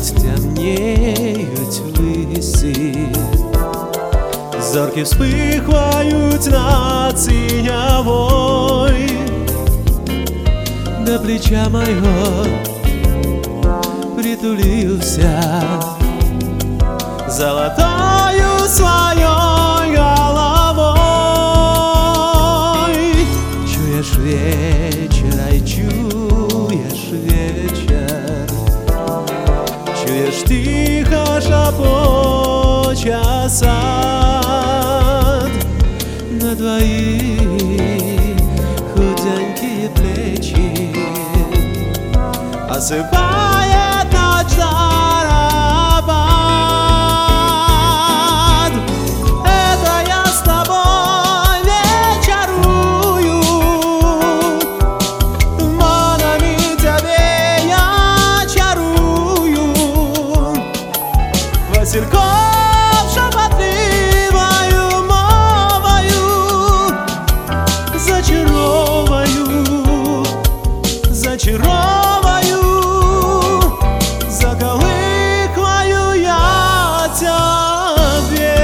Пусть темнеют выси, зорки вспыхивают над синевой. До плеча моего притулился золотою своей головой. Чуешь вечер, ай, чуешь вечер, чуешь тихо шапоча сад на твои худенькие плечи осыпает ночь зарабат. Это я с тобой вечерую, туманами тебе я чарую. Васильков шепотливою мовою зачароваю, зачароваю, заколыхваю я тебе.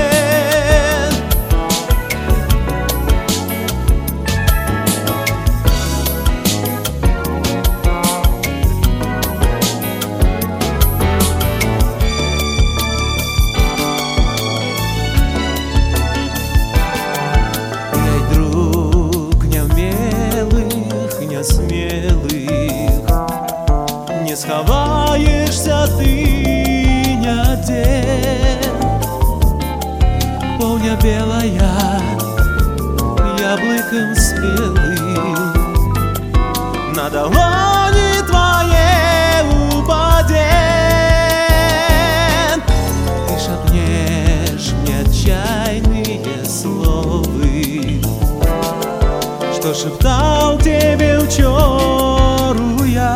Эй, друг неумелых, несмелых, не сховаешься ты нигде. Полня белая, яблоком смелым, на долони твоей упадет. Ты шепнешь мне отчаянные словы, что шептал тебе вчеру я.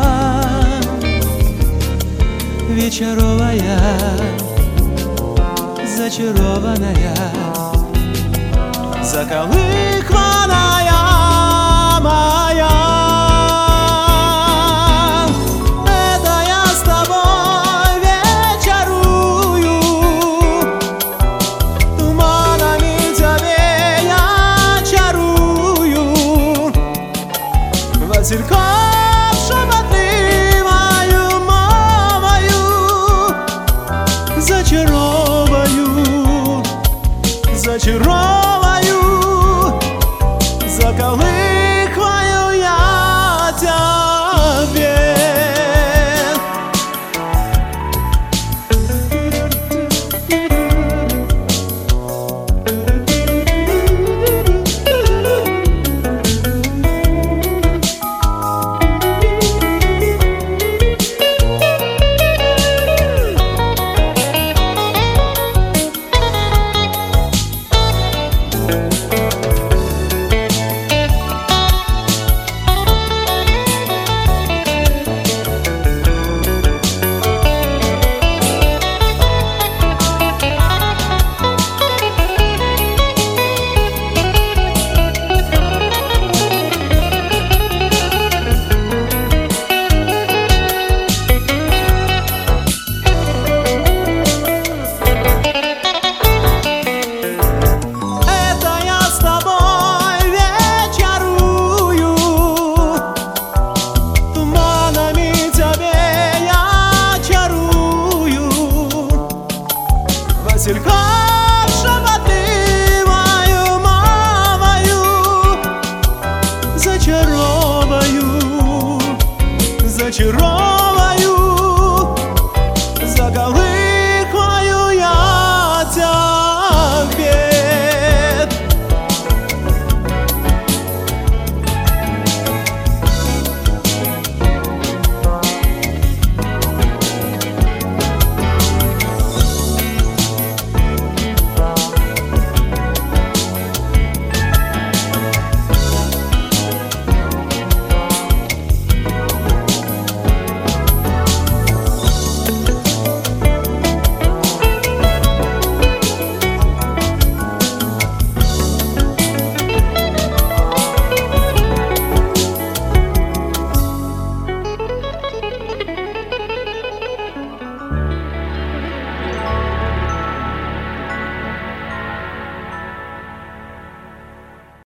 Вечеровая, зачарованная, заколыхваная моя. Это я с тобой вечерую, туманами тебе я чарую. Васильков шепотливою мовою зачароваю, зачароваю, заколыхваю я тебе. Васильков шепотливою мовою зачароваю, зачароваю.